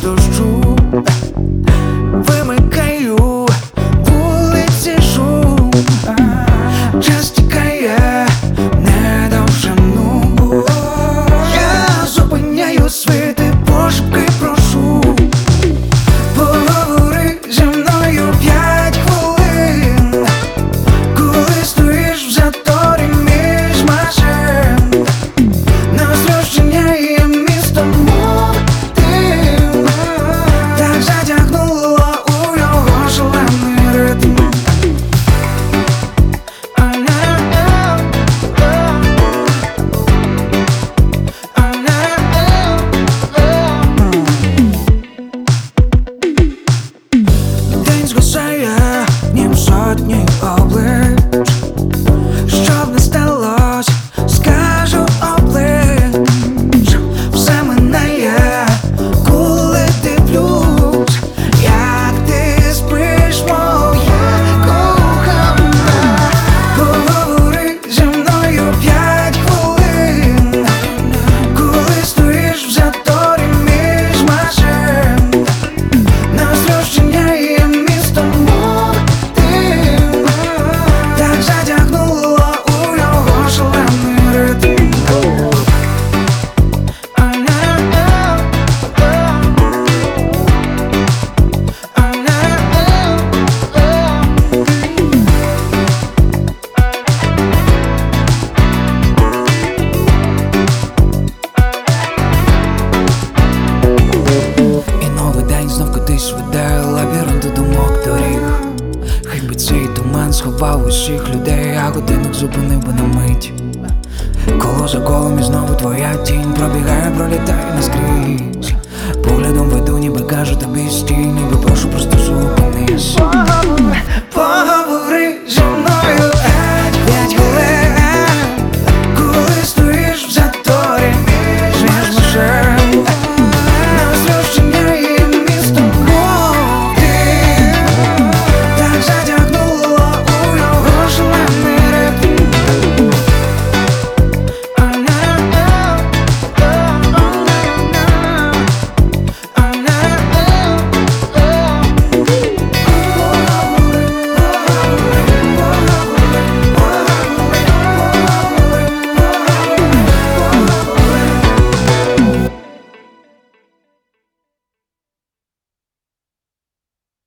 дощу. Вимикаю вулиці шум, час тікає недовжину. Я зупиняю світи, пошепки прошу. Поговори зі мною 5 хвилин, коли стоїш в заторі між машин. Нас розчиняє місто, мов дим, так затягнуло у його шалений ритм. День згасає, нім сотні облич. Щоб не сталося, скажу облич. Все минає, коли дивлюсь, як ти спиш, моя кохана. Поговори зі мною 5 хвилин, коли стоїш в заторі між машин. Нас розчиняє місто, мов дим, так затягнуло у його шалений ритм. І новий день знов кудись веде, лабіринти думок доріг. Хай би цей туман сховав усіх людей, а годинник зупинив би на мить. Коло за колом і знову твоя тінь пробігає, пролітає наскрізь. Поглядом веду, ніби кажу тобі стій, ніби прошу, просто зупинись. Поговори зі мною 5 хвилин, коли стоїш в заторі між машин. Нас розчиняє місто, мов дим, так затягнуло у його шалений ритм.